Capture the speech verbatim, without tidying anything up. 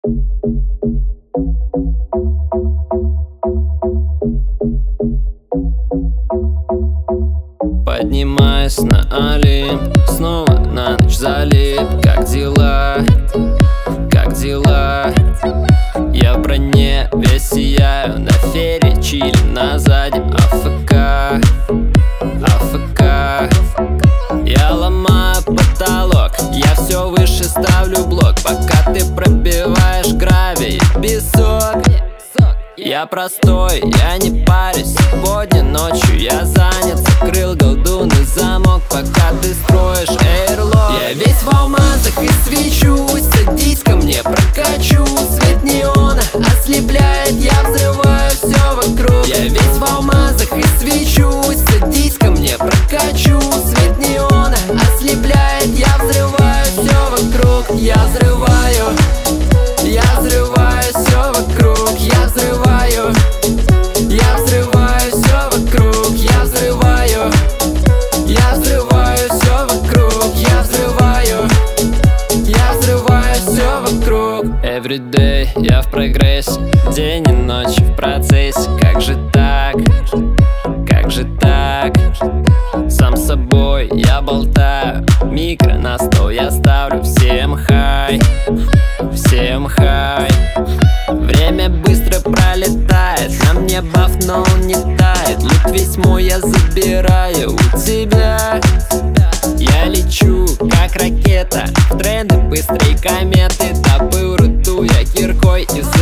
Поднимаюсь на Олимп, снова на ночь залип. Как дела? Как дела? Я в броне весь сияю, на фере чилим на заднем АФК, АФК. Я ломаю потолок, я все выше ставлю блок, пока ты пробиваешь гравий, песок. Я простой, я не парюсь, сегодня ночью я занят. Закрыл голдуны замок, пока ты строишь эйрлок. Я весь в алмазах и свечусь, садись ко мне, прокачу. Свет неона ослепляет, я взрываю все вокруг. Я весь в алмазах и свечусь, садись ко мне, прокачу. Свет неона ослепляет, я взрываю все вокруг. Я взрываю, я взрываю все вокруг. Я взрываю, я взрываю все вокруг. Я взрываю, я взрываю все вокруг. Я взрываю, я взрываю все вокруг. Everyday я в прогрессе, день и ночь в процессе. Как же так, как же так? Сам с собой я болтаю, микро на стол я ставлю. Всем хай, всем хай. Время быстро пролетает, на мне баф, но он не тает. Лут весь мой я забираю у тебя. Я лечу, как ракета, в тренды быстрые кометы. Добыл руду я киркой из